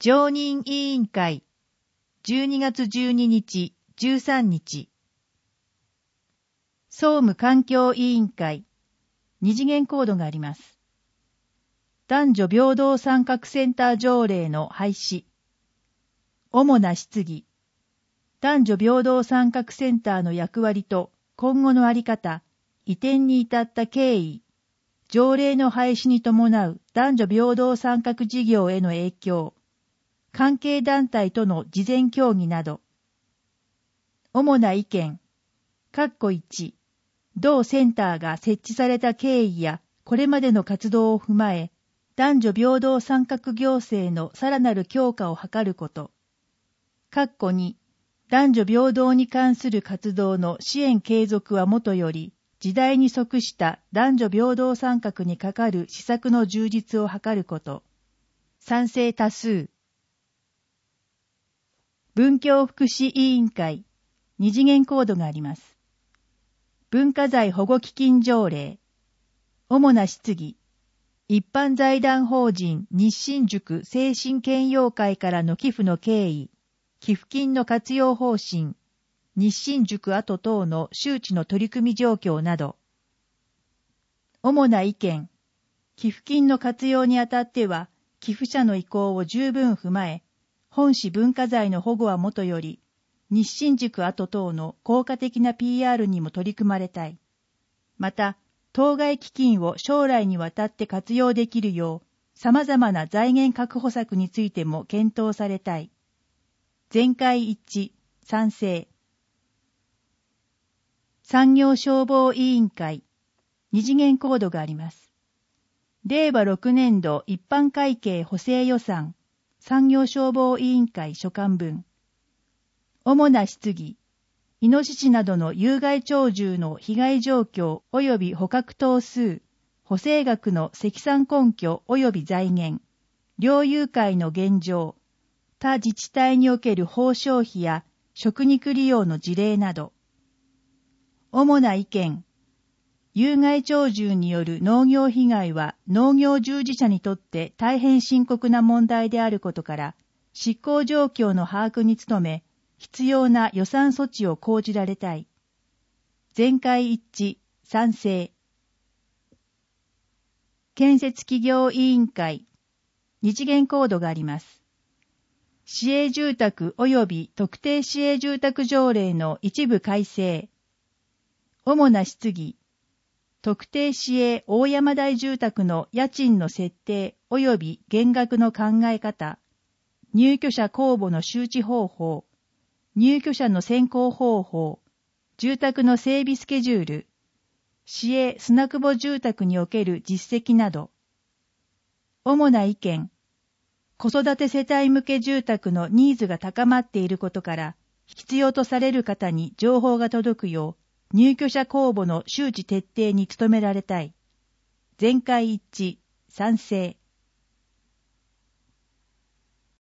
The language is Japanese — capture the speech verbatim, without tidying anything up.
常任委員会じゅうにがつじゅうににち、じゅうさんにち。総務環境委員会二次元コードがあります。男女平等参画センター条例の廃止。主な質疑。男女平等参画センターの役割と今後のあり方、移転に至った経緯、条例の廃止に伴う男女平等参画事業への影響、関係団体との事前協議など。主な意見。括弧いち、同センターが設置された経緯やこれまでの活動を踏まえ、男女平等参画行政のさらなる強化を図ること。括弧に、男女平等に関する活動の支援継続はもとより、時代に即した男女平等参画にかかる施策の充実を図ること。賛成多数。文教福祉委員会二次元コードがあります。文化財保護基金条例。主な質疑。一般財団法人日進塾精神健養会からの寄付の経緯、寄付金の活用方針、日進塾跡等の周知の取り組み状況など。主な意見。寄付金の活用にあたっては、寄付者の意向を十分踏まえ、本市文化財の保護はもとより、日進塾跡等の効果的な ピーアール にも取り組まれたい。また、当該基金を将来にわたって活用できるよう、様々な財源確保策についても検討されたい。全会一致、賛成。産業消防委員会、二次元コードがあります。れいわろくねんど一般会計補正予算、産業消防委員会所管分。主な質疑。イノシシなどの有害鳥獣の被害状況及び捕獲頭数、補正額の積算根拠及び財源、猟友会の現状、他自治体における報奨費や食肉利用の事例など。主な意見。有害鳥獣による農業被害は農業従事者にとって大変深刻な問題であることから、執行状況の把握に努め、必要な予算措置を講じられたい。全会一致、賛成。建設企業委員会、二次元コードがあります。市営住宅及び特定市営住宅条例の一部改正。主な質疑。特定市営大山台住宅の家賃の設定及び減額の考え方、入居者公募の周知方法、入居者の選考方法、住宅の整備スケジュール、市営砂久保住宅における実績など。主な意見。子育て世帯向け住宅のニーズが高まっていることから、必要とされる方に情報が届くよう、入居者公募の周知徹底に努められたい。全会一致、賛成。